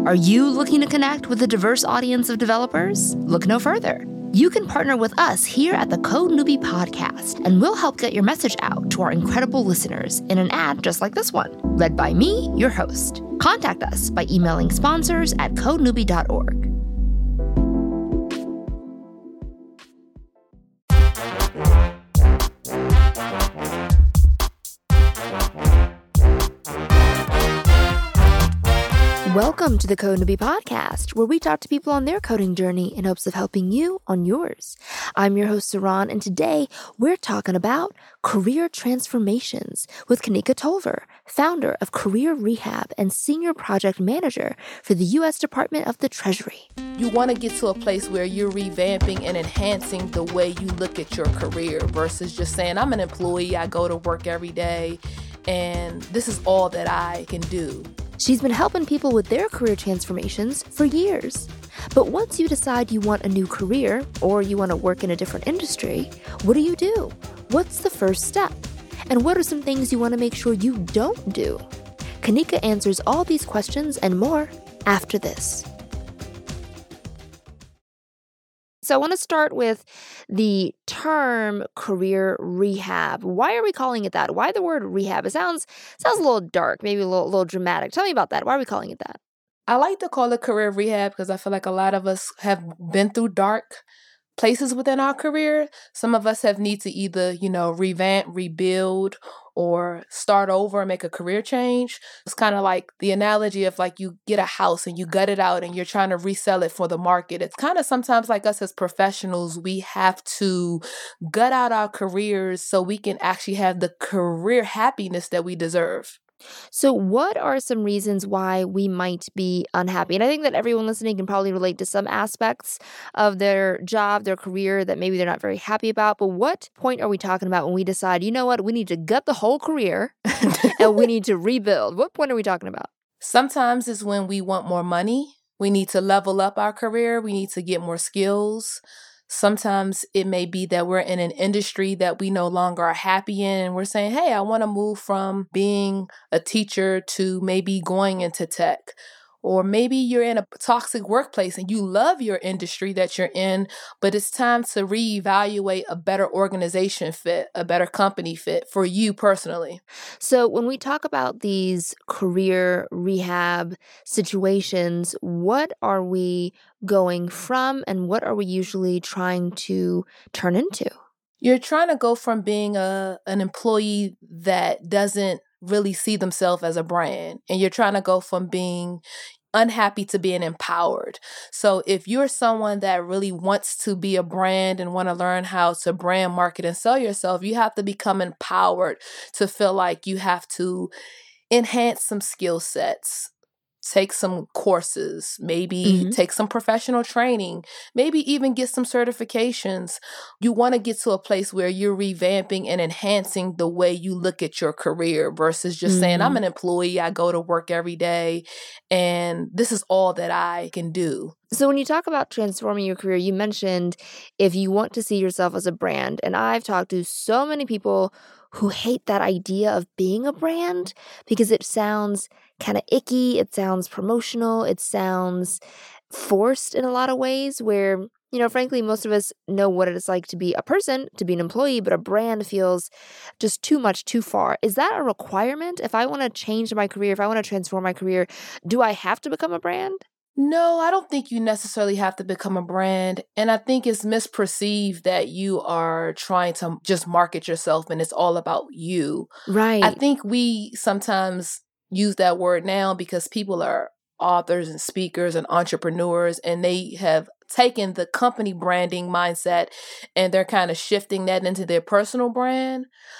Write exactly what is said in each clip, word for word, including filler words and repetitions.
Are you looking to connect with a diverse audience of developers? Look no further. You can partner with us here at the Code Newbie Podcast, and we'll help get your message out to our incredible listeners in an ad just like this one, read by me, your host. Contact us by emailing sponsors at code newbie dot org. Welcome to the Code Newbie Podcast, where we talk to people on their coding journey in hopes of helping you on yours. I'm your host, Saran, and today we're talking about career transformations with Kanika Tolver, founder of Career Rehab and senior project manager for the U S Department of the Treasury. You want to get to a place where you're revamping and enhancing the way you look at your career versus just saying, I'm an employee, I go to work every day, and this is all that I can do. She's been helping people with their career transformations for years. But once you decide you want a new career or you want to work in a different industry, what do you do? What's the first step? And what are some things you want to make sure you don't do? Kanika answers all these questions and more after this. So I want to start with the term career rehab. Why are we calling it that? Why the word rehab? It sounds sounds a little dark, maybe a little, little dramatic. Tell me about that. Why are we calling it that? I like to call it career rehab because I feel like a lot of us have been through dark places within our career. Some of us have need to either, you know, revamp, rebuild, or start over and make a career change. It's kind of like the analogy of like you get a house and you gut it out and you're trying to resell it for the market. It's kind of sometimes like us as professionals, we have to gut out our careers so we can actually have the career happiness that we deserve. So what are some reasons why we might be unhappy? And I think that everyone listening can probably relate to some aspects of their job, their career that maybe they're not very happy about. But what point are we talking about when we decide, you know what, we need to gut the whole career and we need to rebuild? What point are we talking about? Sometimes it's when we want more money. We need to level up our career. We need to get more skills. Sometimes it may be that we're in an industry that we no longer are happy in and we're saying, hey, I want to move from being a teacher to maybe going into tech. Or maybe you're in a toxic workplace and you love your industry that you're in, but it's time to reevaluate a better organization fit, a better company fit for you personally. So when we talk about these career rehab situations, what are we going from and what are we usually trying to turn into? You're trying to go from being a an employee that doesn't really see themselves as a brand, and you're trying to go from being unhappy to being empowered. So if you're someone that really wants to be a brand and want to learn how to brand, market, and sell yourself, you have to become empowered to feel like you have to enhance some skill sets. Take some courses, maybe mm-hmm. take some professional training, maybe even get some certifications. You want to get to a place where you're revamping and enhancing the way you look at your career versus just mm-hmm. saying, I'm an employee, I go to work every day, and this is all that I can do. So when you talk about transforming your career, you mentioned if you want to see yourself as a brand, and I've talked to so many people who hate that idea of being a brand because it sounds kind of icky, it sounds promotional, it sounds forced in a lot of ways where, you know, frankly, most of us know what it's like to be a person, to be an employee, but a brand feels just too much, too far. Is that a requirement? If I want to change my career, if I want to transform my career, do I have to become a brand? No, I don't think you necessarily have to become a brand. And I think it's misperceived that you are trying to just market yourself and it's all about you. Right. I think we sometimes use that word now because people are authors and speakers and entrepreneurs, and they have taken the company branding mindset and they're kind of shifting that into their personal brand.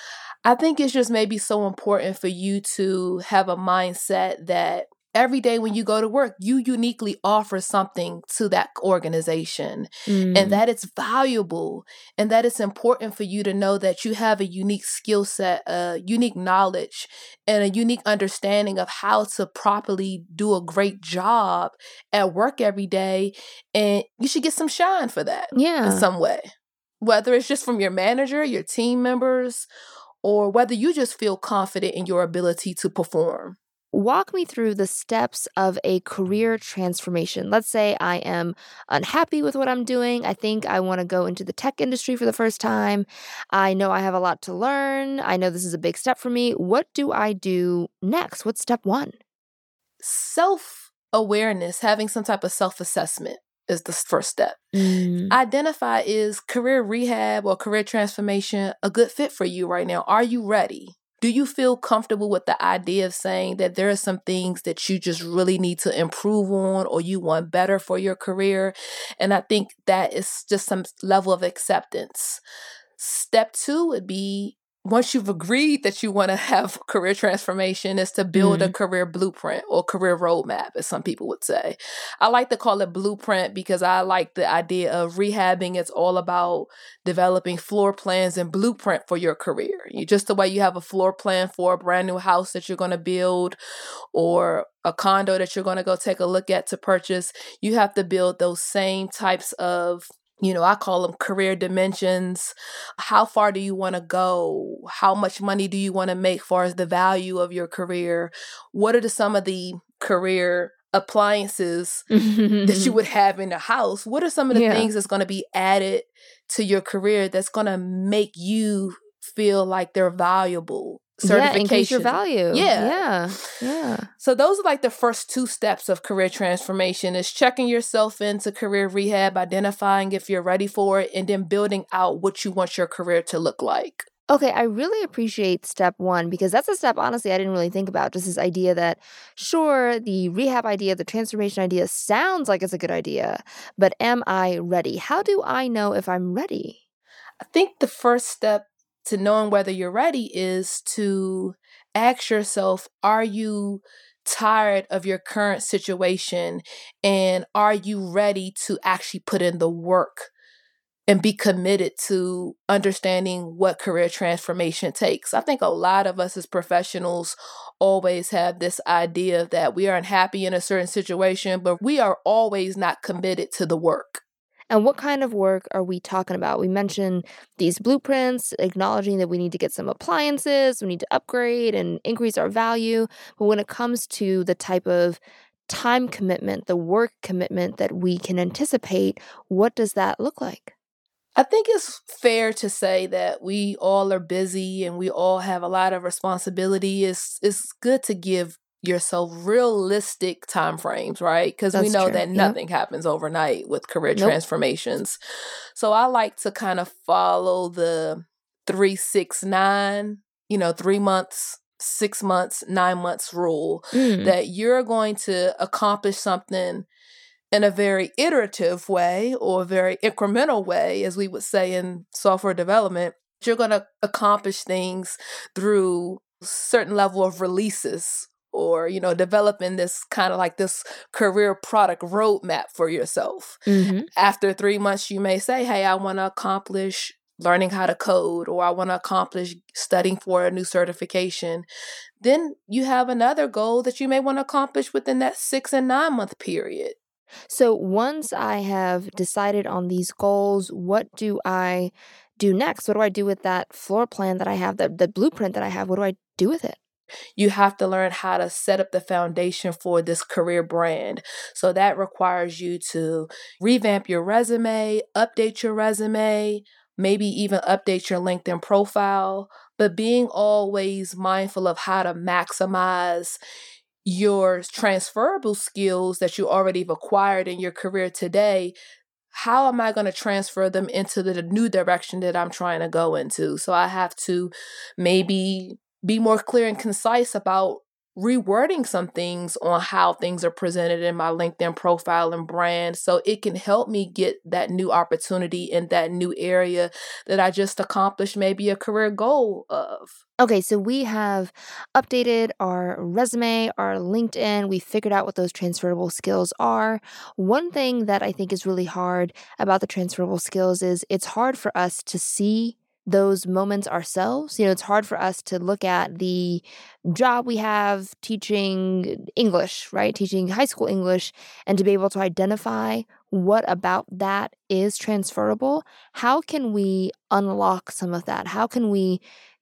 I think it's just maybe so important for you to have a mindset that every day when you go to work, you uniquely offer something to that organization mm. and that it's valuable and that it's important for you to know that you have a unique skill set, a unique knowledge, and a unique understanding of how to properly do a great job at work every day. And you should get some shine for that yeah. in some way, whether it's just from your manager, your team members, or whether you just feel confident in your ability to perform. walk me through the steps of a career transformation. Let's say I am unhappy with what I'm doing. I think I want to go into the tech industry for the first time. I know I have a lot to learn. I know this is a big step for me. What do I do next? What's step one? Self-awareness, having some type of self-assessment is the first step. Mm. Identify, is career rehab or career transformation a good fit for you right now? Are you ready? Do you feel comfortable with the idea of saying that there are some things that you just really need to improve on or you want better for your career? And I think that is just some level of acceptance. Step two would be, once you've agreed that you want to have career transformation, is to build mm. a career blueprint or career roadmap, as some people would say. I like to call it blueprint because I like the idea of rehabbing. It's all about developing floor plans and blueprint for your career. You, just the way you have a floor plan for a brand new house that you're going to build or a condo that you're going to go take a look at to purchase, you have to build those same types of, you know, I call them career dimensions. How far do you want to go? How much money do you want to make as far as the value of your career? What are the, some of the career appliances that you would have in the house? What are some of the yeah. things that's going to be added to your career that's going to make you feel like they're valuable? Certification. Yeah, increase your value. Yeah. Yeah. Yeah. So those are like the first two steps of career transformation, is checking yourself into career rehab, identifying if you're ready for it, and then building out what you want your career to look like. Okay, I really appreciate step one, because that's a step, honestly, I didn't really think about. Just this idea that, sure, the rehab idea, the transformation idea sounds like it's a good idea, but am I ready? How do I know if I'm ready? I think the first step to knowing whether you're ready is to ask yourself, are you tired of your current situation? And are you ready to actually put in the work and be committed to understanding what career transformation takes? I think a lot of us as professionals always have this idea that we are unhappy in a certain situation, but we are always not committed to the work. And what kind of work are we talking about? We mentioned these blueprints, acknowledging that we need to get some appliances, we need to upgrade and increase our value. But when it comes to the type of time commitment, the work commitment that we can anticipate, what does that look like? I think it's fair to say that we all are busy and we all have a lot of responsibility. It's, it's good to give yourself realistic timeframes, right? Because we know true. that nothing yep. happens overnight with career nope. transformations. So I like to kind of follow the three, six, nine, you know, three months, six months, nine months rule, mm. that you're going to accomplish something in a very iterative way or a very incremental way, as we would say in software development. You're going to accomplish things through a certain level of releases, or, you know, developing this kind of like this career product roadmap for yourself. Mm-hmm. After three months, you may say, hey, I want to accomplish learning how to code, or I want to accomplish studying for a new certification. Then you have another goal that you may want to accomplish within that six and nine month period. So once I have decided on these goals, what do I do next? What do I do with that floor plan that I have, the, the blueprint that I have? What do I do with it? You have to learn how to set up the foundation for this career brand. So that requires you to revamp your resume, update your resume, maybe even update your LinkedIn profile, but being always mindful of how to maximize your transferable skills that you already have acquired in your career today. How am I going to transfer them into the new direction that I'm trying to go into? So I have to maybe be more clear and concise about rewording some things on how things are presented in my LinkedIn profile and brand, so it can help me get that new opportunity in that new area that I just accomplished maybe a career goal of. Okay, so we have updated our resume, our LinkedIn. We figured out what those transferable skills are. One thing that I think is really hard about the transferable skills is it's hard for us to see those moments ourselves. You know, it's hard for us to look at the job we have teaching English, right? Teaching high school English, and to be able to identify what about that is transferable. How can we unlock some of that? How can we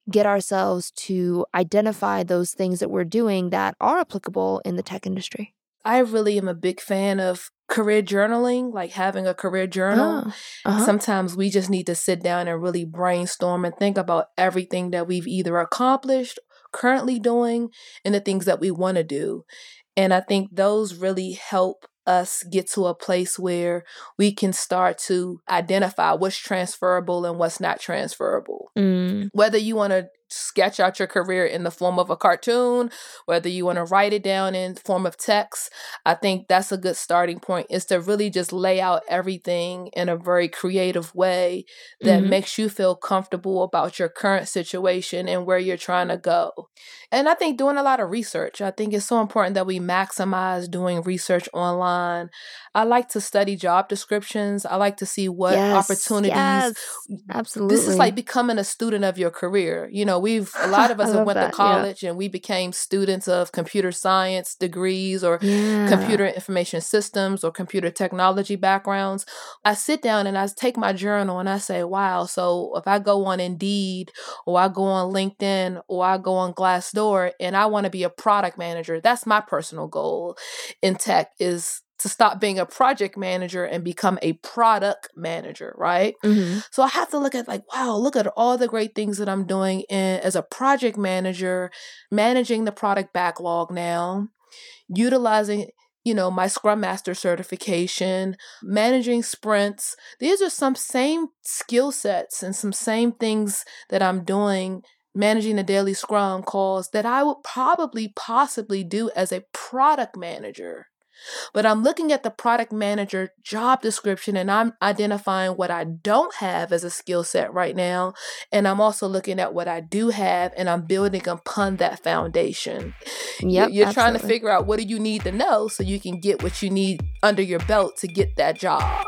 get ourselves to identify those things that we're doing that are applicable in the tech industry? I really am a big fan of career journaling, like having a career journal. Oh, uh-huh. Sometimes we just need to sit down and really brainstorm and think about everything that we've either accomplished, currently doing, and the things that we want to do. And I think those really help us get to a place where we can start to identify what's transferable and what's not transferable. Mm. Whether you want to sketch out your career in the form of a cartoon, whether you want to write it down in the form of text, I think that's a good starting point, is to really just lay out everything in a very creative way that Mhm. makes you feel comfortable about your current situation and where you're trying to go. And I think doing a lot of research, I think it's so important that we maximize doing research online. I like to study job descriptions. I like to see what Yes, opportunities. yes, absolutely. This is like becoming a student of your career. You know, we've, a lot of us I have love went that, to yeah. college and we became students of computer science degrees or Yeah. computer information systems or computer technology backgrounds. I sit down and I take my journal and I say, wow, so if I go on Indeed or I go on LinkedIn or I go on Glassdoor and I want to be a product manager, that's my personal goal in tech, is to stop being a project manager and become a product manager, right? Mm-hmm. So I have to look at like, wow, look at all the great things that I'm doing in, as a project manager, managing the product backlog now, utilizing, you know, my Scrum Master certification, managing sprints. These are some same skill sets and some same things that I'm doing, managing the daily Scrum calls, that I would probably possibly do as a product manager. But I'm looking at the product manager job description and I'm identifying what I don't have as a skill set right now. And I'm also looking at what I do have and I'm building upon that foundation. Yep, You're trying to absolutely. figure out what do you need to know so you can get what you need under your belt to get that job.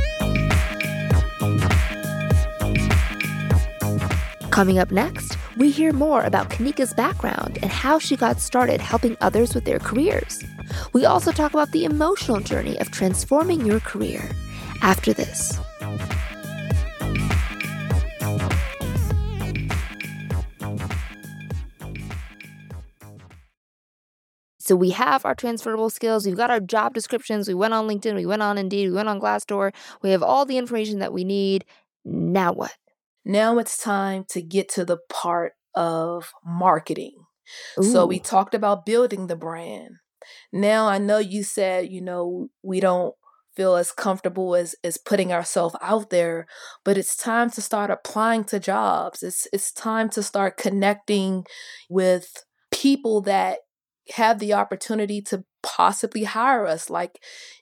Coming up next, we hear more about Kanika's background and how she got started helping others with their careers. We also talk about the emotional journey of transforming your career. After this. So we have our transferable skills. We've got our job descriptions. We went on LinkedIn. We went on Indeed. We went on Glassdoor. We have all the information that we need. Now what? Now it's time to get to the part of marketing. Ooh. So we talked about building the brand. Now I know you said, you know, we don't feel as comfortable as, as putting ourselves out there, but it's time to start applying to jobs. It's it's time to start connecting with people that have the opportunity to possibly hire us, like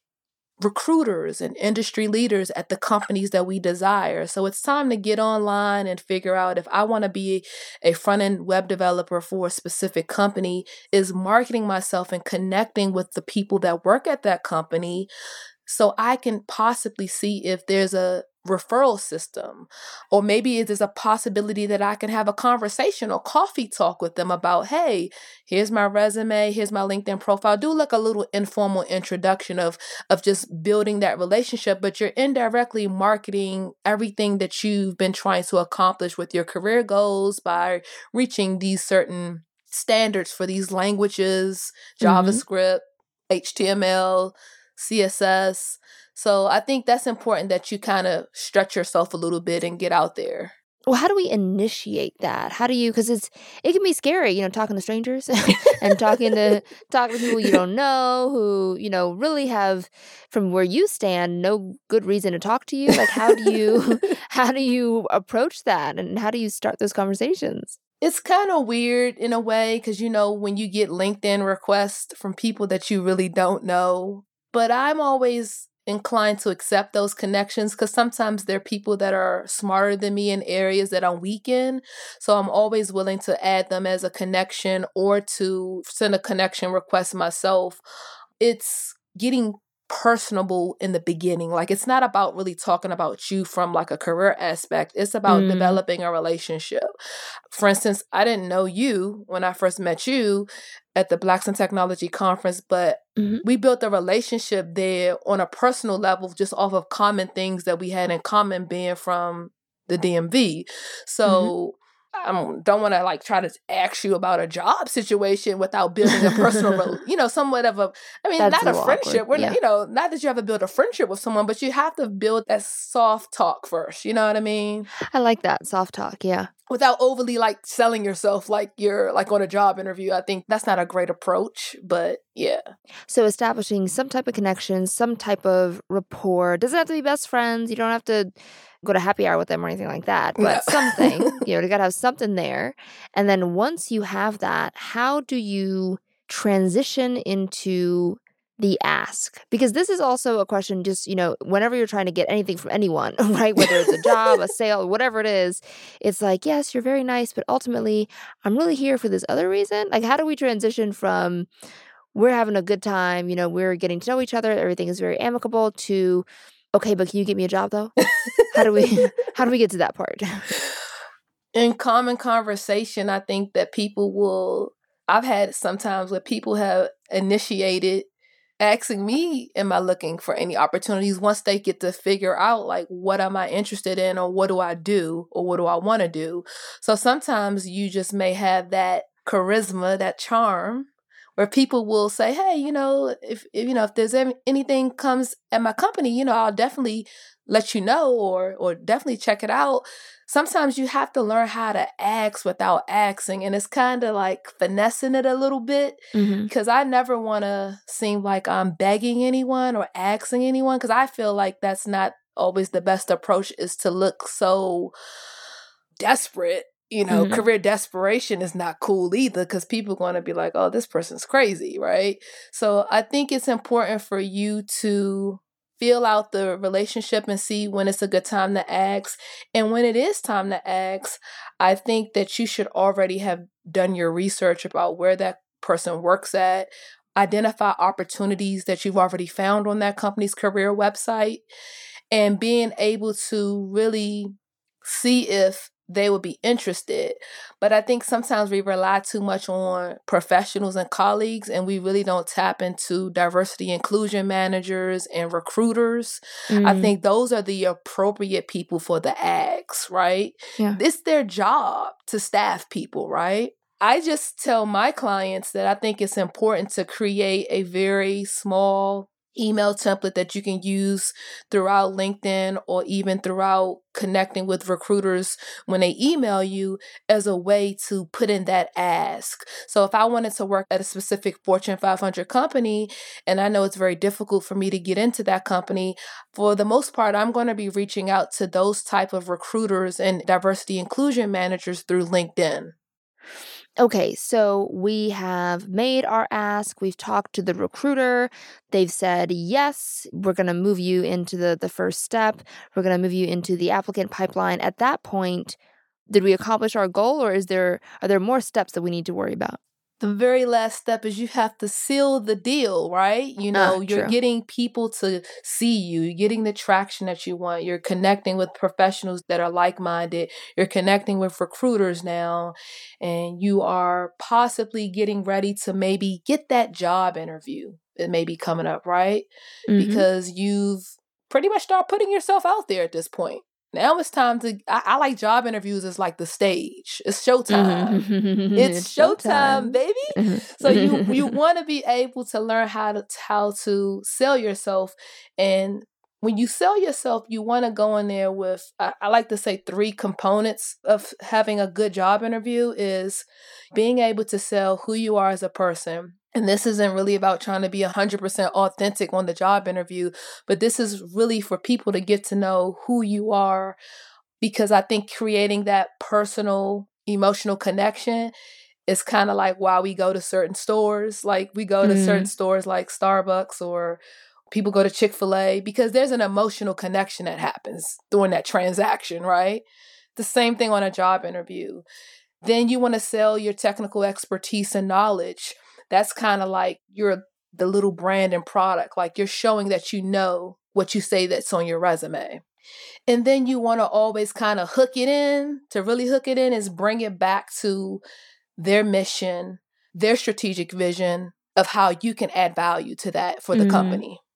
recruiters and industry leaders at the companies that we desire. So it's time to get online and figure out, if I want to be a front-end web developer for a specific company, is marketing myself and connecting with the people that work at that company so I can possibly see if there's a referral system, or maybe there's a possibility that I can have a conversation or coffee talk with them about, hey, here's my resume, here's my LinkedIn profile. Do like a little informal introduction of, of just building that relationship, but you're indirectly marketing everything that you've been trying to accomplish with your career goals by reaching these certain standards for these languages, JavaScript, mm-hmm. H T M L, C S S. So I think that's important that you kind of stretch yourself a little bit and get out there. Well, how do we initiate that? How do you, because it's, it can be scary, you know, talking to strangers and talking to, talking to people you don't know who, you know, really have, from where you stand, no good reason to talk to you. Like, how do you, how do you approach that? And how do you start those conversations? It's kind of weird in a way, because, you know, when you get LinkedIn requests from people that you really don't know, but I'm always inclined to accept those connections because sometimes there are people that are smarter than me in areas that I'm weak in. So I'm always willing to add them as a connection or to send a connection request myself. It's getting personable in the beginning. Like, it's not about really talking about you from like a career aspect. It's about mm. developing a relationship. For instance, I didn't know you when I first met you at the Blacks in Technology conference, but mm-hmm. we built a relationship there on a personal level just off of common things that we had in common, being from the D M V. So mm-hmm. I don't, don't want to like try to ask you about a job situation without building a personal, you know, somewhat of a, I mean, That's not a a little friendship. awkward. We're Yeah. not, you know, not that you have to build a friendship with someone, but you have to build that soft talk first. You know what I mean? I like that. Soft talk. Yeah. Without overly like selling yourself like you're like on a job interview. I think that's not a great approach, but yeah. So establishing some type of connection, some type of rapport. Doesn't have to be best friends. You don't have to go to happy hour with them or anything like that, but No. something, you know, you got to have something there. And then once you have that, how do you transition into the ask? Because this is also a question just, you know, whenever you're trying to get anything from anyone, right? Whether it's a job, a sale, whatever it is, it's like, yes, you're very nice, but ultimately, I'm really here for this other reason. Like, how do we transition from we're having a good time, you know, we're getting to know each other, everything is very amicable, to, okay, but can you get me a job though? How do we how do we get to that part? In common conversation, I think that people will, I've had sometimes where people have initiated asking me, am I looking for any opportunities, once they get to figure out like, what am I interested in, or what do I do, or what do I want to do? So sometimes you just may have that charisma, that charm, where people will say, hey, you know, if, if you know, if there's any, anything comes at my company, you know, I'll definitely let you know, or or definitely check it out. Sometimes you have to learn how to ask without asking. And it's kind of like finessing it a little bit, Mhm. because I never want to seem like I'm begging anyone or asking anyone, because I feel like that's not always the best approach, is to look so desperate. You know, Mhm. career desperation is not cool either, because people are going to be like, oh, this person's crazy, right? So I think it's important for you to feel out the relationship and see when it's a good time to ask. And when it is time to ask, I think that you should already have done your research about where that person works at, identify opportunities that you've already found on that company's career website, and being able to really see if they would be interested. But I think sometimes we rely too much on professionals and colleagues, and we really don't tap into diversity inclusion managers and recruiters. Mm. I think those are the appropriate people for the ags, right? Yeah. It's their job to staff people, right? I just tell my clients that I think it's important to create a very small email template that you can use throughout LinkedIn, or even throughout connecting with recruiters when they email you, as a way to put in that ask. So if I wanted to work at a specific Fortune five hundred company, and I know it's very difficult for me to get into that company, for the most part, I'm going to be reaching out to those type of recruiters and diversity inclusion managers through LinkedIn. Okay, so we have made our ask. We've talked to the recruiter. They've said, yes, we're going to move you into the, the first step. We're going to move you into the applicant pipeline. At that point, did we accomplish our goal, or is there are there more steps that we need to worry about? The very last step is you have to seal the deal, right? You know, Ah, you're true. getting people to see you, you're getting the traction that you want, you're connecting with professionals that are like-minded, you're connecting with recruiters now, and you are possibly getting ready to maybe get that job interview that may be coming up, right? Mhm. Because you've pretty much started putting yourself out there at this point. Now it's time to, I, I like job interviews as like the stage. It's showtime. Mhm. It's showtime, showtime. baby. Mhm. So you you want to be able to learn how to how to sell yourself. And when you sell yourself, you want to go in there with, I, I like to say, three components of having a good job interview is being able to sell who you are as a person. And this isn't really about trying to be one hundred percent authentic on the job interview, but this is really for people to get to know who you are, because I think creating that personal, emotional connection is kind of like why we go to certain stores. Like we go to certain Mm. stores like Starbucks, or people go to Chick-fil-A, because there's an emotional connection that happens during that transaction, right? The same thing on a job interview. Then you want to sell your technical expertise and knowledge. That's kind of like you're the little brand and product. Like you're showing that you know what you say that's on your resume. And then you want to always kind of hook it in. To really hook it in is bring it back to their mission, their strategic vision of how you can add value to that for the Mm. company.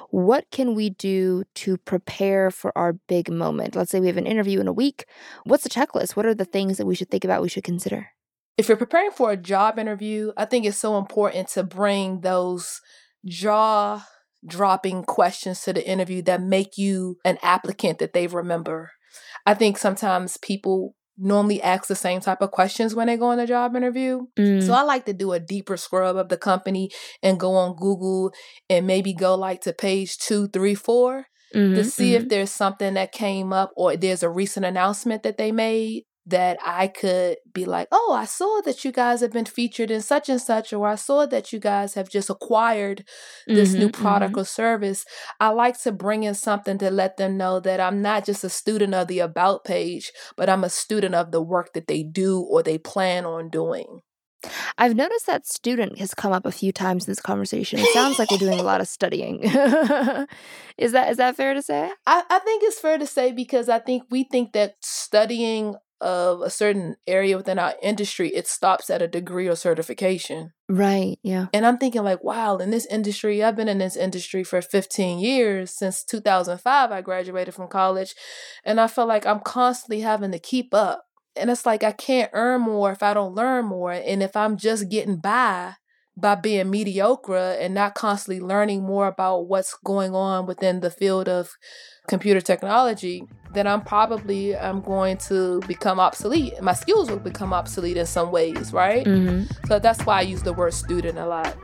What can we do to prepare for our big moment? Let's say we have an interview in a week. What's the checklist? What are the things that we should think about, we should consider? If you're preparing for a job interview, I think it's so important to bring those jaw-dropping questions to the interview that make you an applicant that they remember. I think sometimes people normally ask the same type of questions when they go on a job interview. Mm. So I like to do a deeper scrub of the company and go on Google and maybe go like to page two, three, four mm-hmm, to see mm-hmm. if there's something that came up or there's a recent announcement that they made that I could be like, oh, I saw that you guys have been featured in such and such, or I saw that you guys have just acquired this mm-hmm, new product mm-hmm. or service. I like to bring in something to let them know that I'm not just a student of the About page, but I'm a student of the work that they do or they plan on doing. I've noticed that student has come up a few times in this conversation. It sounds like we're doing a lot of studying. Is that is that fair to say? I, I think it's fair to say because I think we think that studying of a certain area within our industry, it stops at a degree or certification. Right, yeah. And I'm thinking like, wow, in this industry, I've been in this industry for fifteen years. Since two thousand five, I graduated from college. And I feel like I'm constantly having to keep up. And it's like, I can't earn more if I don't learn more. And if I'm just getting by by being mediocre and not constantly learning more about what's going on within the field of computer technology, then I'm probably I'm going to become obsolete. My skills will become obsolete in some ways, right? Mm-hmm. So that's why I use the word student a lot.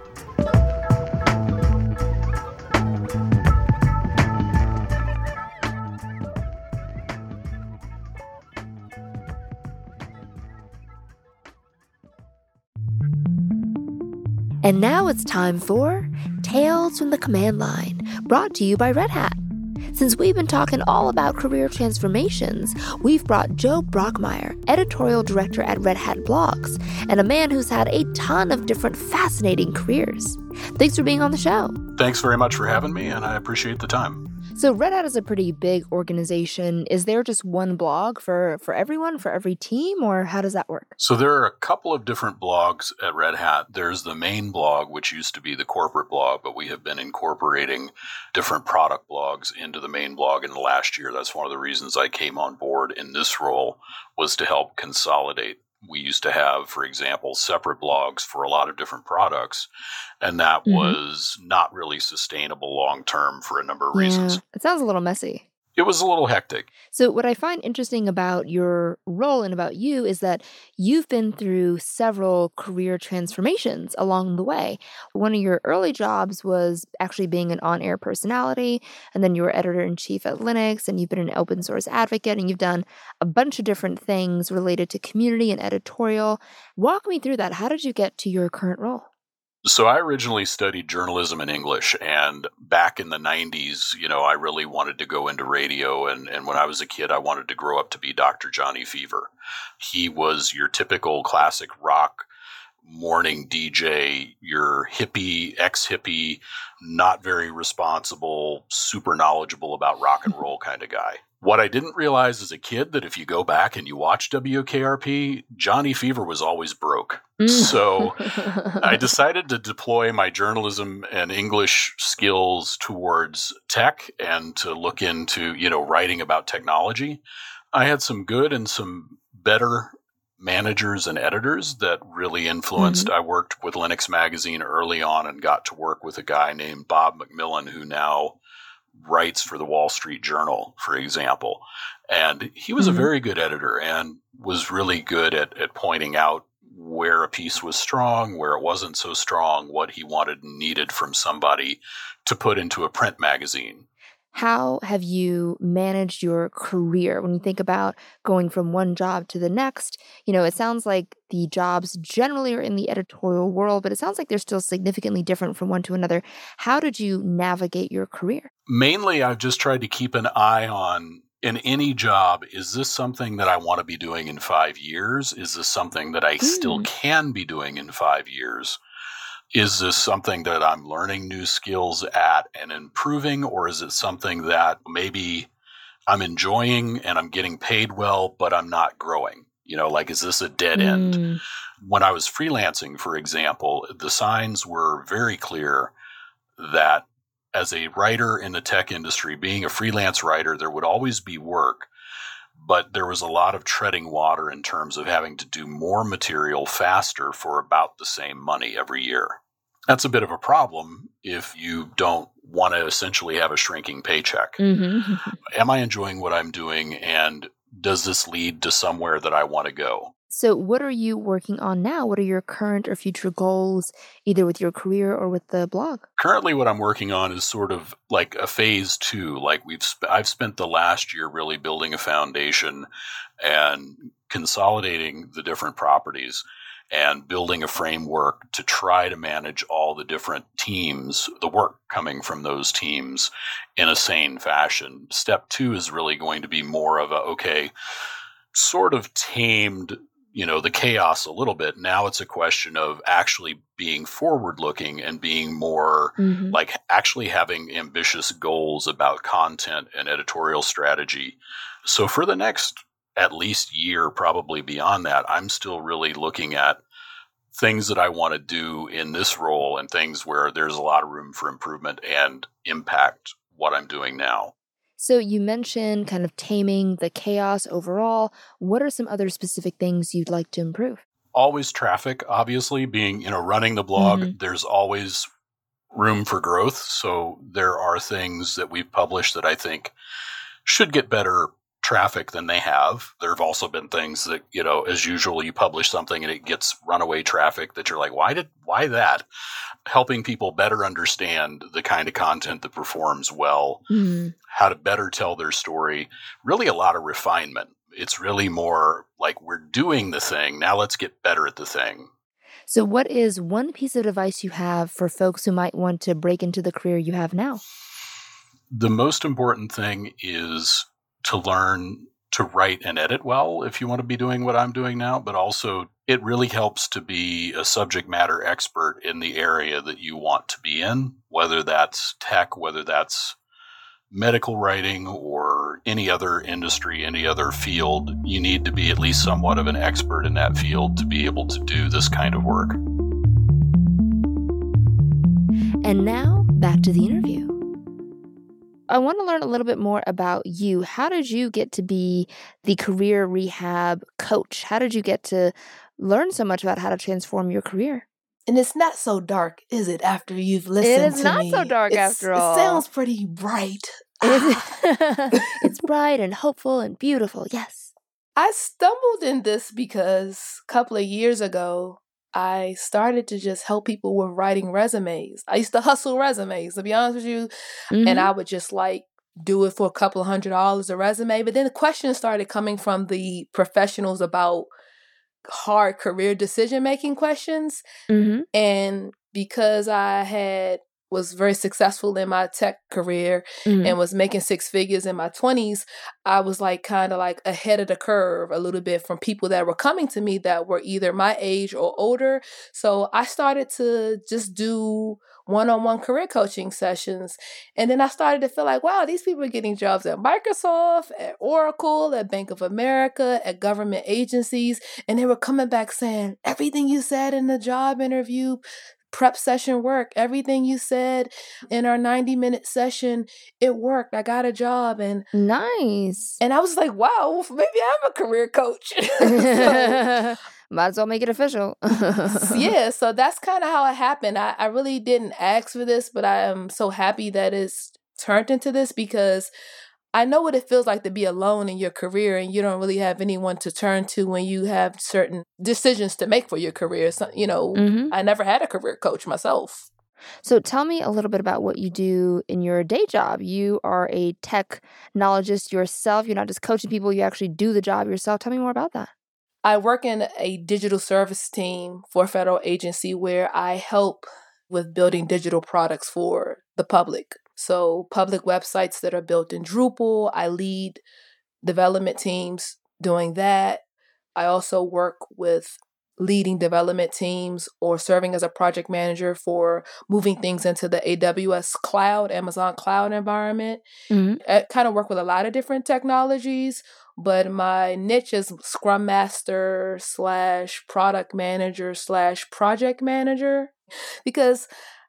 And now it's time for Tales from the Command Line, brought to you by Red Hat. Since we've been talking all about career transformations, we've brought Joe Brockmeyer, editorial director at Red Hat Blogs, and a man who's had a ton of different fascinating careers. Thanks for being on the show. Thanks very much for having me, and I appreciate the time. So Red Hat is a pretty big organization. Is there just one blog for, for everyone, for every team, or how does that work? So there are a couple of different blogs at Red Hat. There's the main blog, which used to be the corporate blog, but we have been incorporating different product blogs into the main blog in the last year. That's one of the reasons I came on board in this role, was to help consolidate. We used to have, for example, separate blogs for a lot of different products, and that mm-hmm. was not really sustainable long-term for a number of yeah, reasons. It sounds a little messy. It was a little hectic. So what I find interesting about your role and about you is that you've been through several career transformations along the way. One of your early jobs was actually being an on-air personality, and then you were editor-in-chief at Linux, and you've been an open source advocate, and you've done a bunch of different things related to community and editorial. Walk me through that. How did you get to your current role? So I originally studied journalism and English, and back in the nineties, you know, I really wanted to go into radio, and, and when I was a kid, I wanted to grow up to be Doctor Johnny Fever. He was your typical classic rock morning D J, your hippie, ex-hippie, not very responsible, super knowledgeable about rock and roll kind of guy. What I didn't realize as a kid, that if you go back and you watch W K R P, Johnny Fever was always broke. So I decided to deploy my journalism and English skills towards tech and to look into, you know, writing about technology. I had some good and some better managers and editors that really influenced. Mm-hmm. I worked with Linux Magazine early on and got to work with a guy named Bob McMillan, who now writes for the Wall Street Journal, for example. And he was mm-hmm. a very good editor and was really good at, at pointing out where a piece was strong, where it wasn't so strong, what he wanted and needed from somebody to put into a print magazine. How have you managed your career when you think about going from one job to the next? You know, it sounds like the jobs generally are in the editorial world, but it sounds like they're still significantly different from one to another. How did you navigate your career? Mainly, I've just tried to keep an eye on, in any job, is this something that I want to be doing in five years? Is this something that I mm. still can be doing in five years? Is this something that I'm learning new skills at and improving, or is it something that maybe I'm enjoying and I'm getting paid well, but I'm not growing? You know, like, is this a dead end? Mm. When I was freelancing, for example, the signs were very clear that as a writer in the tech industry, being a freelance writer, there would always be work, but there was a lot of treading water in terms of having to do more material faster for about the same money every year. That's a bit of a problem if you don't want to essentially have a shrinking paycheck. Mm-hmm. Am I enjoying what I'm doing, and does this lead to somewhere that I want to go? So what are you working on now? What are your current or future goals, either with your career or with the blog? Currently, what I'm working on is sort of like a phase two. Like we've, sp- I've spent the last year really building a foundation and consolidating the different properties and building a framework to try to manage all the different teams, the work coming from those teams in a sane fashion. Step two is really going to be more of a, okay, sort of tamed, you know, the chaos a little bit. Now it's a question of actually being forward looking and being more Mm-hmm. like actually having ambitious goals about content and editorial strategy. So for the next at least year, probably beyond that, I'm still really looking at things that I want to do in this role and things where there's a lot of room for improvement and impact what I'm doing now. So you mentioned kind of taming the chaos overall. What are some other specific things you'd like to improve? Always traffic, obviously, being, you know, running the blog, Mm-hmm. there's always room for growth. So there are things that we've published that I think should get better traffic than they have. There have also been things that, you know, as usual, you publish something and it gets runaway traffic that you're like, why did, why that? Helping people better understand the kind of content that performs well, Mm-hmm. how to better tell their story, really a lot of refinement. It's really more like we're doing the thing. Now let's get better at the thing. So what is one piece of advice you have for folks who might want to break into the career you have now? The most important thing is to learn to write and edit well if you want to be doing what I'm doing now, but also it really helps to be a subject matter expert in the area that you want to be in, whether that's tech, whether that's medical writing or any other industry, any other field. You need to be at least somewhat of an expert in that field to be able to do this kind of work. And now back to the interview. I want to learn a little bit more about you. How did you get to be the career rehab coach? How did you get to learn so much about how to transform your career? And it's not so dark, is it, after you've listened It is to not me? so dark It's- after all. It sounds pretty bright. It- it's bright and hopeful and beautiful, yes. I stumbled in this because a couple of years ago, I started to just help people with writing resumes. I used to hustle resumes, to be honest with you. Mhm. And I would just like do it for a couple of hundred dollars a resume. But then the questions started coming from the professionals about hard career decision-making questions. Mhm. And because I had was very successful in my tech career Mhm. and was making six figures in my twenties, I was like kind of like ahead of the curve a little bit from people that were coming to me that were either my age or older. So I started to just do one-on-one career coaching sessions. And then I started to feel like, wow, these people are getting jobs at Microsoft, at Oracle, at Bank of America, at government agencies. And they were coming back saying, everything you said in the job interview prep session worked. Everything you said in our ninety minute session, it worked. I got a job. And Nice. and I was like, wow, maybe I'm a career coach. So, might as well make it official. yeah, so that's kind of how it happened. I, I really didn't ask for this, but I am so happy that it's turned into this because I know what it feels like to be alone in your career and you don't really have anyone to turn to when you have certain decisions to make for your career. So, you know, Mhm. I never had a career coach myself. So tell me a little bit about what you do in your day job. You are a technologist yourself. You're not just coaching people, you actually do the job yourself. Tell me more about that. I work in a digital service team for a federal agency where I help with building digital products for the public. So public websites that are built in Drupal, I lead development teams doing that. I also work with leading development teams or serving as a project manager for moving things into the A W S cloud, Amazon cloud environment. Mhm. I kind of work with a lot of different technologies, but my niche is Scrum Master slash product manager slash project manager because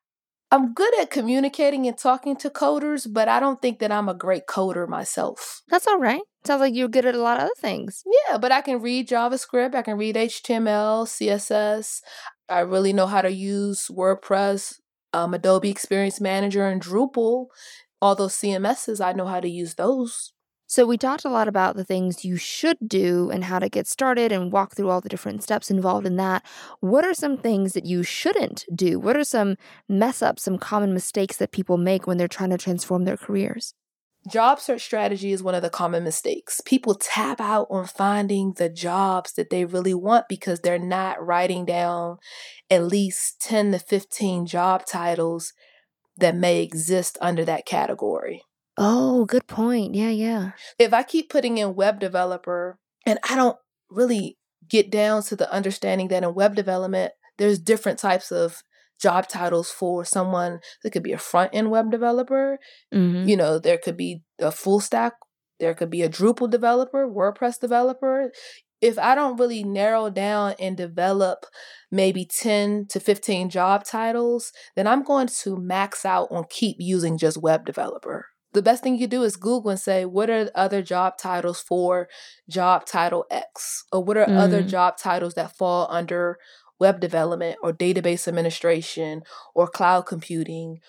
I'm good at communicating and talking to coders, but I don't think that I'm a great coder myself. That's all right. Sounds like you're good at a lot of other things. Yeah, but I can read JavaScript. I can read H T M L, C S S. I really know how to use WordPress, um, Adobe Experience Manager, and Drupal. All those C M Ss, I know how to use those. So we talked a lot about the things you should do and how to get started and walk through all the different steps involved in that. What are some things that you shouldn't do? What are some mess ups, some common mistakes that people make when they're trying to transform their careers? Job search strategy is one of the common mistakes. People tap out on finding the jobs that they really want because they're not writing down at least ten to fifteen job titles that may exist under that category. Oh, good point. Yeah, yeah. If I keep putting in web developer and I don't really get down to the understanding that in web development, there's different types of job titles for someone. There could be a front-end web developer. Mm-hmm. You know, there could be a full stack. There could be a Drupal developer, WordPress developer. If I don't really narrow down and develop maybe ten to fifteen job titles, then I'm going to max out on keep using just web developer. The best thing you do is Google and say, what are other job titles for job title X? Or what are mm. other job titles that fall under web development or database administration or cloud computing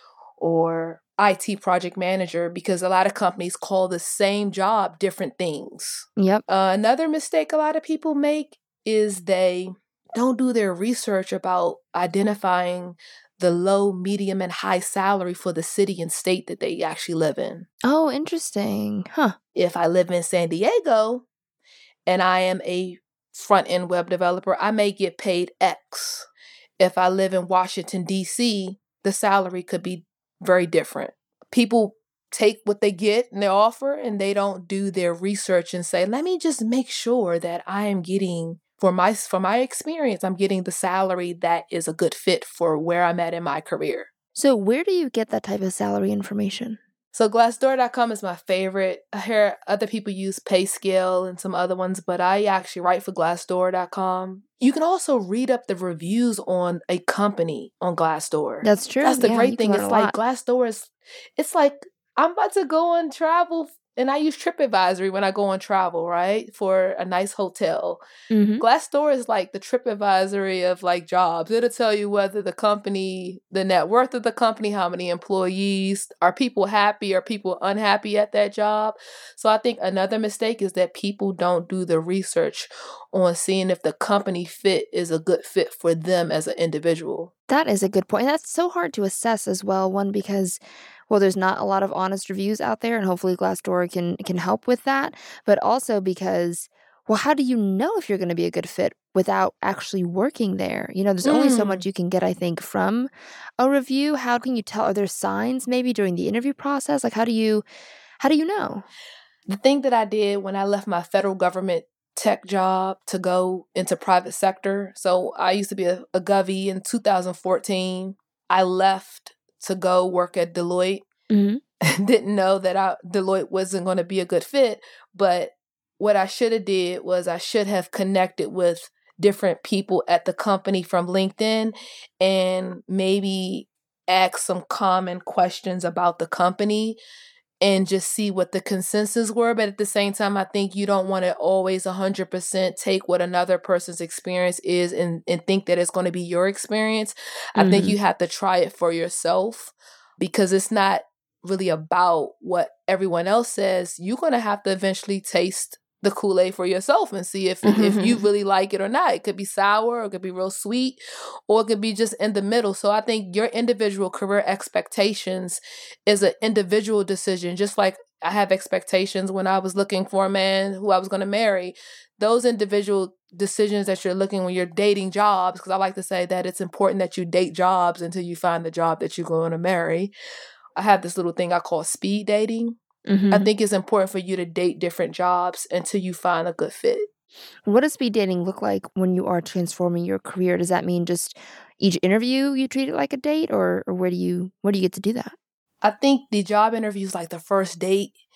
or I T project manager? Because a lot of companies call the same job different things. Yep. Uh, another mistake a lot of people make is they don't do their research about identifying the low, medium, and high salary for the city and state that they actually live in. Oh, interesting. Huh. If I live in San Diego and I am a front-end web developer, I may get paid X. If I live in Washington, D C, the salary could be very different. People take what they get in their offer and they don't do their research and say, let me just make sure that I am getting For my for my experience, I'm getting the salary that is a good fit for where I'm at in my career. So where do you get that type of salary information? So Glassdoor dot com is my favorite. I hear other people use PayScale and some other ones, but I actually write for Glassdoor dot com. You can also read up the reviews on a company on Glassdoor. That's true. That's the yeah, great thing. It's like lot. Glassdoor is, it's like I'm about to go on travel. And I use TripAdvisory when I go on travel, right? For a nice hotel. Mm-hmm. Glassdoor is like the TripAdvisory of like jobs. It'll tell you whether the company, the net worth of the company, how many employees, are people happy, are people unhappy at that job? So I think another mistake is that people don't do the research on seeing if the company fit is a good fit for them as an individual. That is a good point. That's so hard to assess as well. One, because well, there's not a lot of honest reviews out there, and hopefully Glassdoor can can help with that. But also because, well, how do you know if you're going to be a good fit without actually working there? You know, there's mm. only so much you can get, I think, from a review. How can you tell? Are there signs maybe during the interview process? Like, how do you, how do you know? The thing that I did when I left my federal government tech job to go into private sector. So I used to be a, a Govy in two thousand fourteen. I left to go work at Deloitte. Mm-hmm. Didn't know that I, Deloitte wasn't going to be a good fit. But what I should have did was I should have connected with different people at the company from LinkedIn and maybe ask some common questions about the company and just see what the consensus were. But at the same time, I think you don't want to always one hundred percent take what another person's experience is and, and think that it's going to be your experience. I mm-hmm. think you have to try it for yourself because it's not really about what everyone else says. You're going to have to eventually taste the Kool-Aid for yourself and see if mm-hmm. if you really like it or not. It could be sour, or it could be real sweet, or it could be just in the middle. So I think your individual career expectations is an individual decision. Just like I have expectations when I was looking for a man who I was going to marry. Those individual decisions that you're looking when you're dating jobs, because I like to say that it's important that you date jobs until you find the job that you're going to marry. I have this little thing I call speed dating. Mm-hmm. I think it's important for you to date different jobs until you find a good fit. What does speed dating look like when you are transforming your career? Does that mean just each interview you treat it like a date, or, or where do you where do you get to do that? I think the job interview is like the first date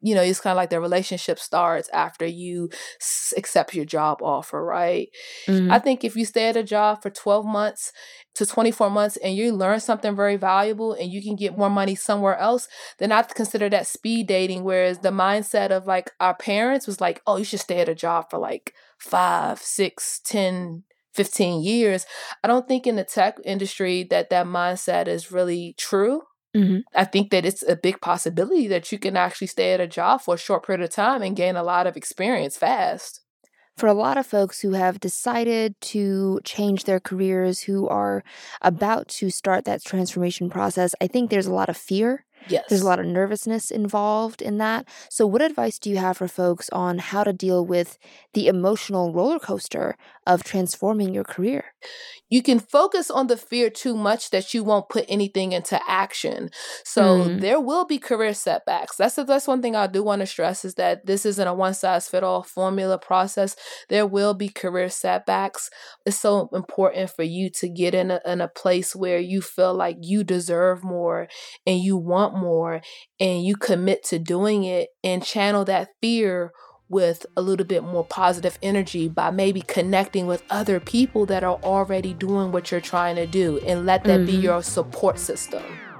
you know, it's kind of like the relationship starts after you s- accept your job offer, right? Mm-hmm. I think if you stay at a job for twelve months to twenty-four months and you learn something very valuable and you can get more money somewhere else, then I consider that speed dating. Whereas the mindset of like our parents was like, oh, you should stay at a job for like five, six, ten, fifteen years. I don't think in the tech industry that that mindset is really true. Mm-hmm. I think that it's a big possibility that you can actually stay at a job for a short period of time and gain a lot of experience fast. For a lot of folks who have decided to change their careers, who are about to start that transformation process, I think there's a lot of fear. Yes. There's a lot of nervousness involved in that. So what advice do you have for folks on how to deal with the emotional roller coaster of transforming your career? You can focus on the fear too much that you won't put anything into action. So Mm. there will be career setbacks. That's the, that's one thing I do want to stress is that this isn't a one-size-fit-all formula process. There will be career setbacks. It's so important for you to get in a, in a place where you feel like you deserve more and you want more and you commit to doing it and channel that fear with a little bit more positive energy by maybe connecting with other people that are already doing what you're trying to do, and let that Mm-hmm. be your support system.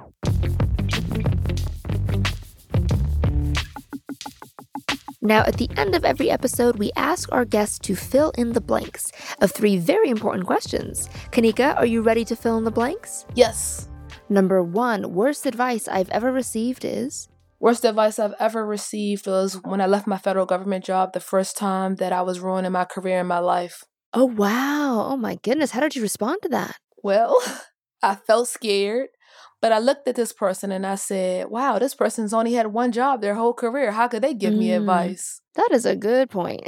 Now, at the end of every episode, we ask our guests to fill in the blanks of three very important questions. Kanika, are you ready to fill in the blanks? Yes. Number one, worst advice I've ever received is? Worst advice I've ever received was when I left my federal government job the first time that I was ruining my career and my life. Oh, wow. Oh, my goodness. How did you respond to that? Well, I felt scared, but I looked at this person and I said, wow, this person's only had one job their whole career. How could they give me Mm. advice? That is a good point.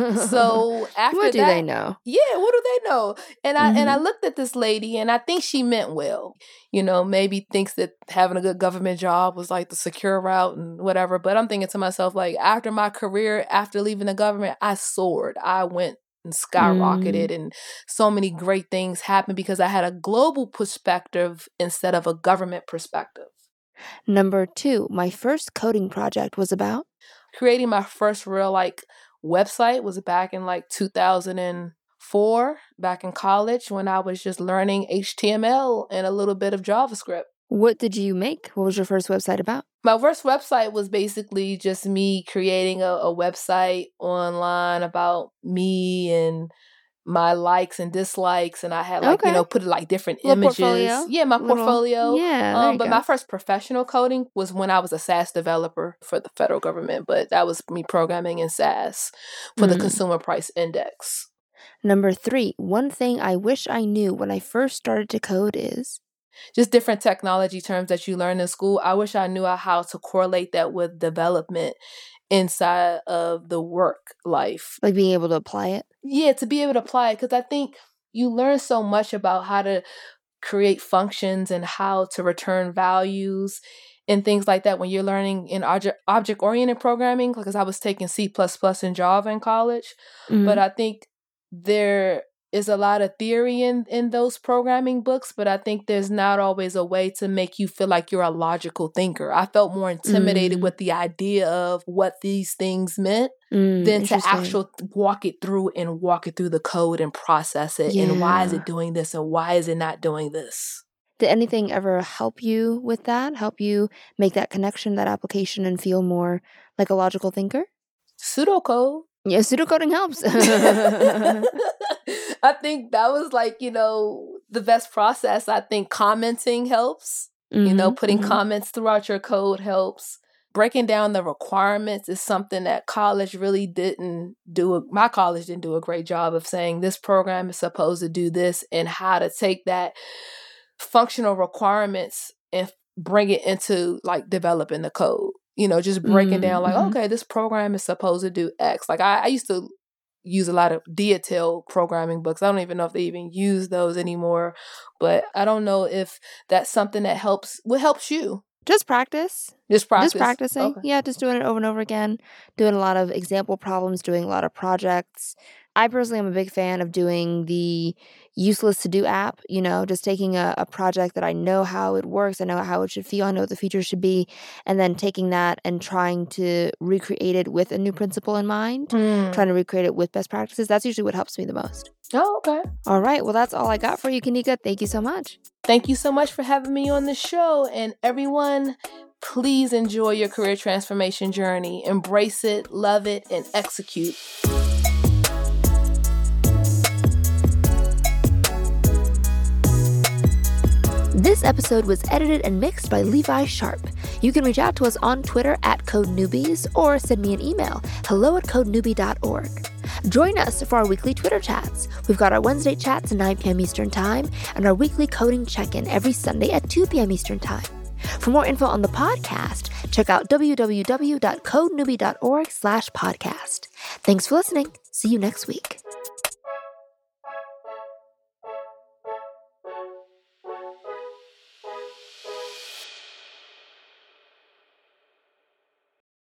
So after what do that, they know? Yeah, what do they know? And I and I Mhm. looked at this lady and I think she meant well. You know, maybe thinks that having a good government job was like the secure route and whatever. But I'm thinking to myself, like, after my career, after leaving the government, I soared. I went and skyrocketed, Mm. and so many great things happened because I had a global perspective instead of a government perspective. Number two, my first coding project was about? Creating my first real like website was back in like two thousand four, back in college when I was just learning H T M L and a little bit of JavaScript. What did you make? What was your first website about? My first website was basically just me creating a, a website online about me and my likes and dislikes, and I had like, Okay. you know, put like different Little images. portfolio. Yeah, my Little- portfolio. Yeah, there Um, you but go. my first professional coding was when I was a SaaS developer for the federal government, but that was me programming in SaaS for the Mm. Consumer Price Index. Number three, one thing I wish I knew when I first started to code is? Just different technology terms that you learn in school. I wish I knew how to correlate that with development inside of the work life. Like being able to apply it? Yeah, to be able to apply it, because I think you learn so much about how to create functions and how to return values and things like that when you're learning in object object-oriented programming, because I was taking C plus plus and Java in college. Mhm. But I think there is a lot of theory in, in those programming books, but I think there's not always a way to make you feel like you're a logical thinker. I felt more intimidated Mm. with the idea of what these things meant Mm, than to interesting. actual walk it through and walk it through the code and process it. And why is Yeah. it doing this and why is it not doing this? Did anything ever help you with that? Help you make that connection, that application, and feel more like a logical thinker? Pseudocode. Yeah, pseudocoding helps. I think that was like, you know, the best process. I think commenting helps. You know, Mhm, putting mhm. comments throughout your code helps. Breaking down the requirements is something that college really didn't do. My college didn't do a great job of saying this program is supposed to do this and how to take that functional requirements and bring it into like developing the code. You know, just breaking Mm, down like, mhm. okay, this program is supposed to do X. Like I, I used to use a lot of D A T L programming books. I don't even know if they even use those anymore, but I don't know if that's something that helps. What helps you? Just practice. Just practice. Just practicing. Okay. Yeah, just doing it over and over again. Doing a lot of example problems, doing a lot of projects, I personally am a big fan of doing the useless to do app, you know, just taking a, a project that I know how it works, I know how it should feel, I know what the features should be, and then taking that and trying to recreate it with a new principle in mind, mm. trying to recreate it with best practices. That's usually what helps me the most. Oh, okay. All right. Well, that's all I got for you, Kanika. Thank you so much. Thank you so much for having me on the show. And everyone, please enjoy your career transformation journey. Embrace it, love it, and execute. This episode was edited and mixed by Levi Sharp. You can reach out to us on Twitter at Code Newbies or send me an email, hello at code newbie dot org. Join us for our weekly Twitter chats. We've got our Wednesday chats at nine p.m. Eastern Time and our weekly coding check-in every Sunday at two p.m. Eastern Time. For more info on the podcast, check out w w w dot code newbie dot org slash podcast. Thanks for listening. See you next week.